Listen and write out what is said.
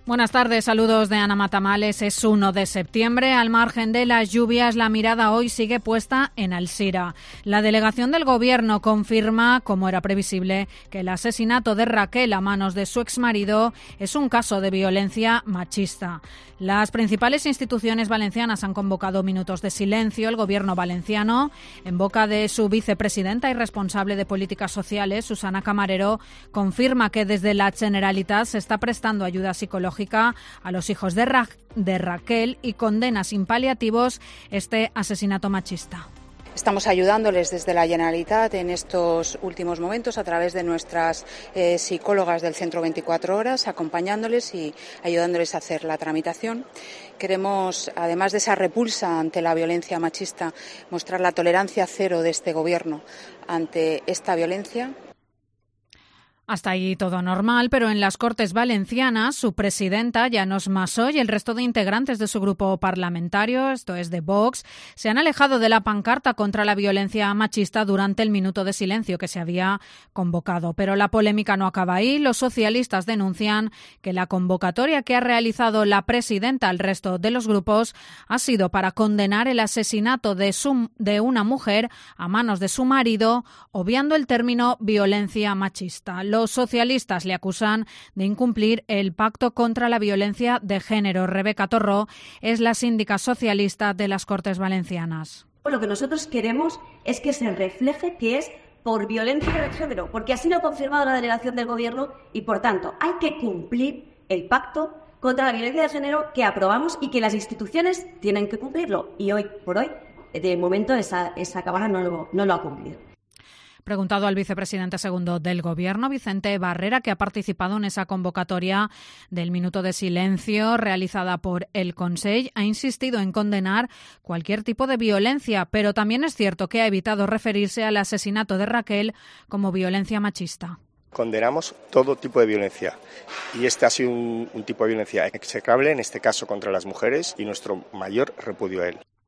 Buenas tardes, saludos de Ana Matamales. Es 1 de septiembre. Al margen de las lluvias, la mirada hoy sigue puesta en Alzira. La delegación del Gobierno confirma, como era previsible, que el asesinato de Raquel a manos de su exmarido es un caso de violencia machista. Las principales instituciones valencianas han convocado minutos de silencio. El Gobierno valenciano, en boca de su vicepresidenta y responsable de políticas sociales, Susana Camarero, confirma que desde la Generalitat se está prestando ayuda psicológica a los hijos de Raquel y condena sin paliativos este asesinato machista. Estamos ayudándoles desde la Generalitat en estos últimos momentos a través de nuestras psicólogas del Centro 24 Horas, acompañándoles y ayudándoles a hacer la tramitación. Queremos, además de esa repulsa ante la violencia machista, mostrar la tolerancia cero de este Gobierno ante esta violencia. Hasta ahí todo normal, pero en las Cortes Valencianas, su presidenta, Llanos Massó, y el resto de integrantes de su grupo parlamentario, esto es de Vox, se han alejado de la pancarta contra la violencia machista durante el minuto de silencio que se había convocado. Pero la polémica no acaba ahí. Los socialistas denuncian que la convocatoria que ha realizado la presidenta al resto de los grupos ha sido para condenar el asesinato de una mujer a manos de su marido, obviando el término violencia machista. Los socialistas le acusan de incumplir el pacto contra la violencia de género. Rebeca Torró es la síndica socialista de las Cortes Valencianas. Lo que nosotros queremos es que se refleje que es por violencia de género, porque así lo ha confirmado la delegación del Gobierno y, por tanto, hay que cumplir el pacto contra la violencia de género que aprobamos y que las instituciones tienen que cumplirlo. Y hoy por hoy, de momento, esa Cámara no lo ha cumplido. Preguntado al vicepresidente segundo del Gobierno, Vicente Barrera, que ha participado en esa convocatoria del minuto de silencio realizada por el Consell, ha insistido en condenar cualquier tipo de violencia, pero también es cierto que ha evitado referirse al asesinato de Raquel como violencia machista. Condenamos todo tipo de violencia y este ha sido un tipo de violencia execrable, en este caso contra las mujeres, y nuestro mayor repudio a él.